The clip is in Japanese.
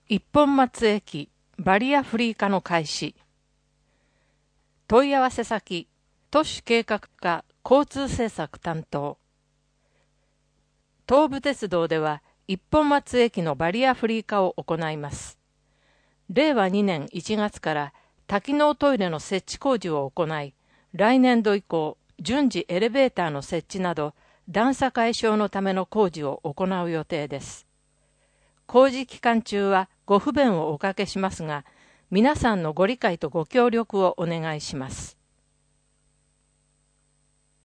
一本松駅バリアフリー化の開始。問い合わせ先、都市計画課交通政策担当。東武鉄道では一本松駅のバリアフリー化を行います。令和2年1月から多機能トイレの設置工事を行い、来年度以降、順次エレベーターの設置など段差解消のための工事を行う予定です。工事期間中はご不便をおかけしますが、皆さんのご理解とご協力をお願いします。